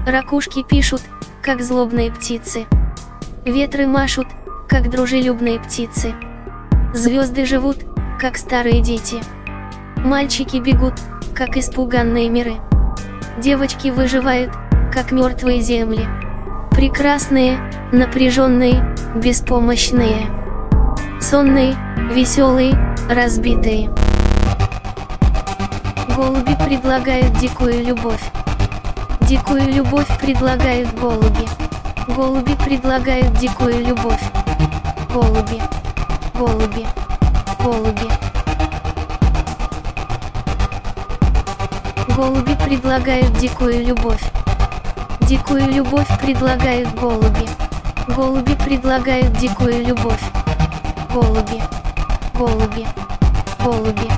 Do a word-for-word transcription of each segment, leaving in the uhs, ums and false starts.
Ракушки пишут, как злобные птицы. Ветры машут, как дружелюбные птицы. Звезды живут, как старые дети. Мальчики бегут, как испуганные миры. Девочки выживают, как мертвые земли. Прекрасные, напряженные, беспомощные. Сонные, веселые, разбитые. Голуби предлагают дикую любовь. Дикую любовь предлагают голуби. Голуби предлагают дикую любовь. Голуби. Голуби. Голуби. Голуби предлагают дикую любовь. Дикую любовь предлагают голуби. Голуби предлагают дикую любовь. Голуби. Голуби. Голуби.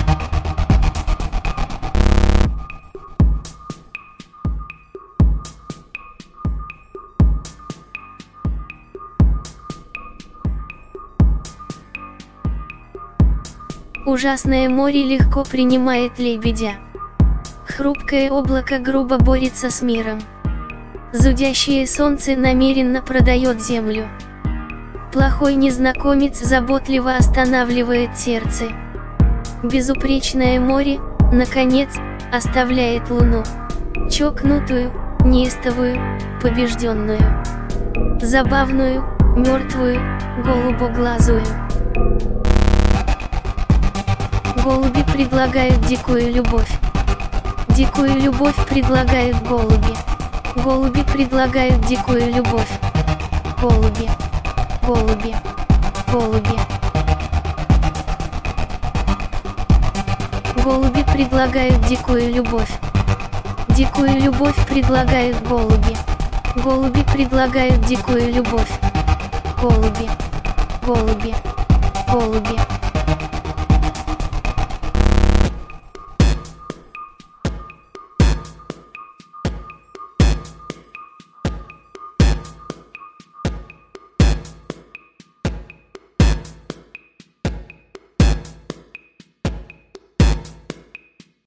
Ужасное море легко принимает лебедя. Хрупкое облако грубо борется с миром. Зудящее солнце намеренно продает землю. Плохой незнакомец заботливо останавливает сердце. Безупречное море, наконец, оставляет луну. Чокнутую, неистовую, побежденную. Забавную, мертвую, голубоглазую. Голуби предлагают дикую любовь. Дикую любовь предлагают голуби. Голуби предлагают дикую любовь. Голуби. Голуби. Голуби. Голуби предлагают дикую любовь. Дикую любовь предлагают голуби. Голуби предлагают дикую любовь. Голуби. Голуби. Голуби.